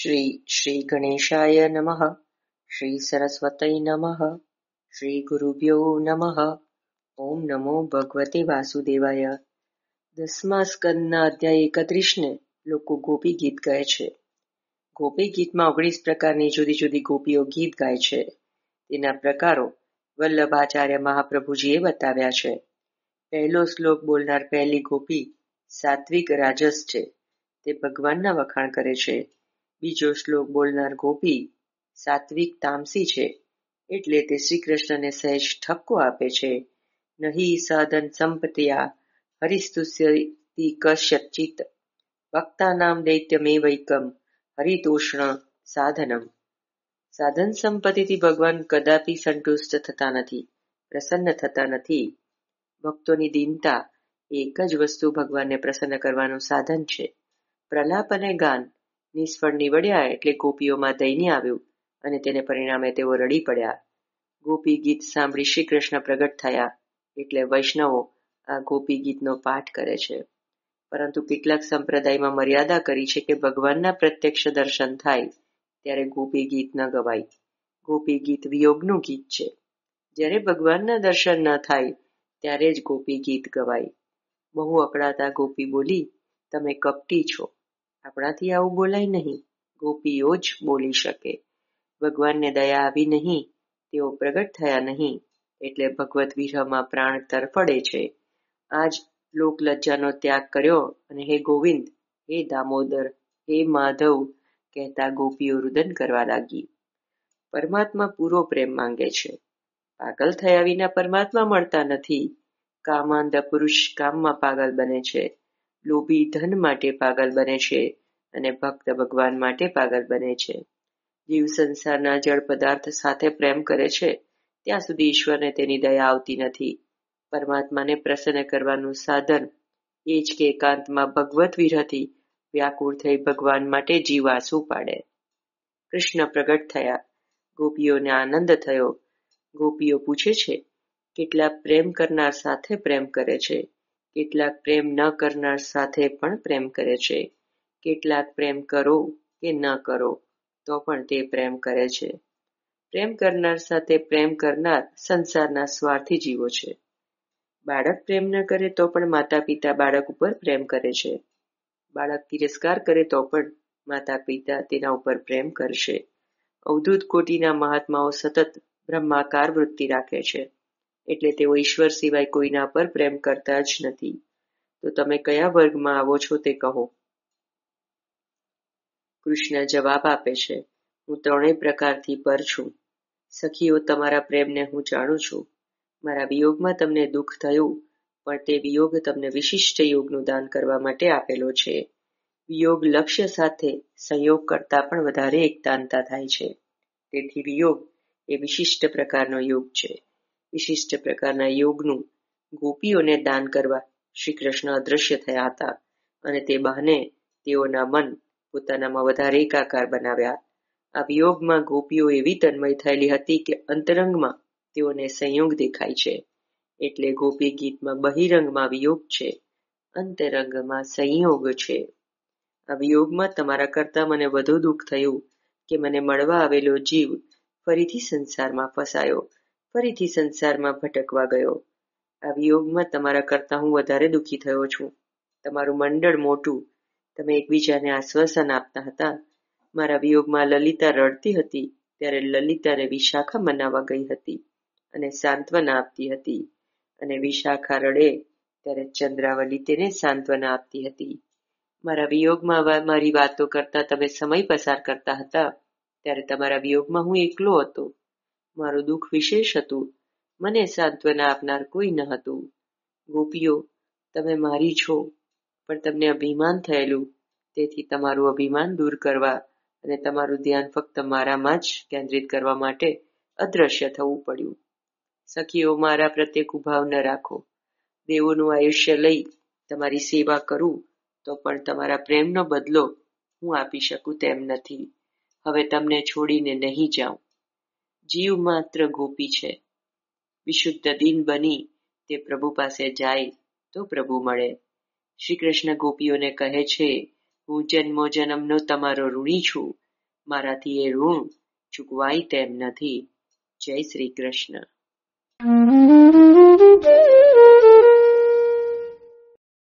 શ્રી ગણેશાય નમઃ. શ્રી સરસ્વતય નમઃ. શ્રી ગુરુભ્યો નમઃ. ઓમ નમો ભગવતે વાસુદેવાય. 10મા સ્કંદના અધ્યાય 31ને લોકો ગોપી ગીત ગાય છે. ગોપી ગીતમાં 19 પ્રકારની જુદી જુદી ગોપીઓ ગીત ગાય છે. તેના પ્રકારો વલ્લભાચાર્ય મહાપ્રભુજીએ બતાવ્યા છે. પહેલો શ્લોક બોલનાર પહેલી ગોપી સાત્વિક રાજસ છે, તે ભગવાનના વખાણ કરે છે. બીજો શ્લોક બોલનાર ગોપી સાત્વિક તામસી છે, એટલે તે શ્રી કૃષ્ણને સહેજ ઠપકો આપે છે. નહીં સાધન સંપત્યા હરિસ્તુષ્યતિ કશ્ચિત ભક્તાનામ દૈત્યમેવૈકમ હરિતોષણ સાધનમ. સાધન સંપત્તિથી ભગવાન કદાપી સંતુષ્ટ થતા નથી, પ્રસન્ન થતા નથી. ભક્તોની દીનતા એક જ વસ્તુ ભગવાનને પ્રસન્ન કરવાનું સાધન છે. પ્રલાપ અને ગાન નિષ્ફળ નીવડ્યા એટલે ગોપીઓમાં દૈન્ય આવ્યું અને તેને પરિણામે તેઓ રડી પડ્યા. ગોપી ગીત સાંભળી શ્રી કૃષ્ણ પ્રગટ થયા એટલે વૈષ્ણવો આ ગોપી ગીતનો પાઠ કરે છે. પરંતુ કેટલાક સંપ્રદાયમાં મર્યાદા કરી છે કે ભગવાનના પ્રત્યક્ષ દર્શન થાય ત્યારે ગોપી ગીત ન ગવાય. ગોપી ગીત વિયોગનું ગીત છે. જ્યારે ભગવાનના દર્શન ન થાય ત્યારે જ ગોપી ગીત ગવાય. બહુ અકળાતા ગોપી બોલી, તમે કપટી છો, આપણાથી આવું બોલાય નહીં. ગોપીઓ જ બોલી શકે. ભગવાનને દયા આવી નહીં, તેઓ પ્રગટ થયા નહીં, એટલે ભગવત વિરહમાં પ્રાણ તરફડે છે. આજ લોકલજ્જાનો ત્યાગ કર્યો અને હે ગોવિંદ, હે દામોદર, હે માધવ કહેતા ગોપીઓ રુદન કરવા લાગી. પરમાત્મા પૂરો પ્રેમ માંગે છે. પાગલ થયા વિના પરમાત્મા મળતા નથી. કામાંધ પુરુષ કામમાં પાગલ બને છે, લોભી ધન માટે પાગલ બને છે અને ભક્ત ભગવાન માટે પાગલ બને છે. જીવ સંસારના જળ પદાર્થ સાથે પ્રેમ કરે છે ત્યાં સુધી ઈશ્વરને તેની દયા આવતી નથી. પરમાત્માને પ્રસન્ન કરવાનું સાધન એ જ કે એકાંતમાં ભગવત વિરહથી વ્યાકુળ થઈ ભગવાન માટે જીવ આંસુ પાડે. કૃષ્ણ પ્રગટ થયા, ગોપીઓને આનંદ થયો. ગોપીઓ પૂછે છે, કેટલાક પ્રેમ કરનાર સાથે પ્રેમ કરે છે, કેટલાક પ્રેમ ન કરનાર સાથે પણ પ્રેમ કરે છે, કેટલાક પ્રેમ કરો કે ન કરો તો પણ તે પ્રેમ કરે છે. પ્રેમ કરનાર સાથે પ્રેમ કરનાર સંસારના સ્વાર્થી જીવો છે. બાળક પ્રેમ ન કરે તો પણ માતા પિતા બાળક ઉપર પ્રેમ કરે છે. બાળક તિરસ્કાર કરે તો પણ માતા પિતા તેના ઉપર પ્રેમ કરશે. અવધૂત કોટીના મહાત્માઓ સતત બ્રહ્માકાર વૃત્તિ રાખે છે, એટલે તેઓ ઈશ્વર સિવાય કોઈના પર પ્રેમ કરતા જ નથી. તો તમે કયા વર્ગમાં આવો છો તે કહો. કૃષ્ણ જવાબ આપે છે, હું ત્રણેય પ્રકારથી પર છું. સખીઓ, તમારા પ્રેમને હું જાણું છું. મારા વિયોગમાં તમને દુઃખ થયું, પણ તે વિયોગ તમને વિશિષ્ટ યોગનું દાન કરવા માટે આપેલો છે. વિયોગ લક્ષ્ય સાથે સંયોગ કરતા પણ વધારે એકતાનતા થાય છે. તેથી વિયોગ એ વિશિષ્ટ પ્રકારનો યોગ છે. વિશિષ્ટ પ્રકારના યોગનું ગોપીઓને દાન કરવા શ્રી કૃષ્ણ અદ્રશ્ય થયા હતા અને તે બહાને તેઓના મન પોતાનામાં વધારે એકાકાર બનાવ્યા. આ વિયોગમાં ગોપીઓ એવી તન્મય થયેલી હતી કે અંતરંગમાં તેઓને સંયોગ દેખાય છે. એટલે ગોપી ગીતમાં બહિરંગમાં વિયોગ છે, અંતરંગમાં સંયોગ છે. આ વિયોગમાં તમારા કરતા મને વધુ દુઃખ થયું કે મને મળવા આવેલો જીવ ફરીથી સંસારમાં ફસાયો, ફરીથી સંસારમાં ભટકવા ગયો. આ વિયોગમાં તમારા કરતા હું વધારે દુઃખી થયો છું. તમારું મંડળ મોટું, તમે એકબીજાને આશ્વાસન આપતા હતા. મારા વિયોગમાં લલિતા રડતી હતી ત્યારે લલિતાને વિશાખા મનાવવા ગઈ હતી અને સાંત્વના આપતી હતી, અને વિશાખા રડે ત્યારે ચંદ્રાવલી તેને સાંત્વના આપતી હતી. મારા વિયોગમાં મારી વાતો કરતા તમે સમય પસાર કરતા હતા ત્યારે તમારા વિયોગમાં હું એકલો હતો. મારું દુઃખ વિશેષ હતું, મને સાંત્વના આપનાર કોઈ ન હતું. ગોપીઓ, તમે મારી છો, પણ તમને અભિમાન થયેલું, તેથી તમારું અભિમાન દૂર કરવા અને તમારું ધ્યાન ફક્ત મારામાં જ કેન્દ્રિત કરવા માટે અદ્રશ્ય થવું પડ્યું. સખીઓ, મારા પ્રત્યે કુભાવ ન રાખો. દેવોનું આયુષ્ય લઈ તમારી સેવા કરું તો પણ તમારા પ્રેમનો બદલો હું આપી શકું તેમ નથી. હવે તમને છોડીને નહીં જાઉં. જીવ માત્ર ગોપી છે. વિશુદ્ધ દિન બની તે પ્રભુ પાસે જાય તો પ્રભુ મળે. શ્રી કૃષ્ણ ગોપીઓને કહે છે, હું જન્મો જન્મનો તમારો ઋણી છું. મારાથી એ ઋણ ચૂકવાય તેમ નથી. જય શ્રી કૃષ્ણ.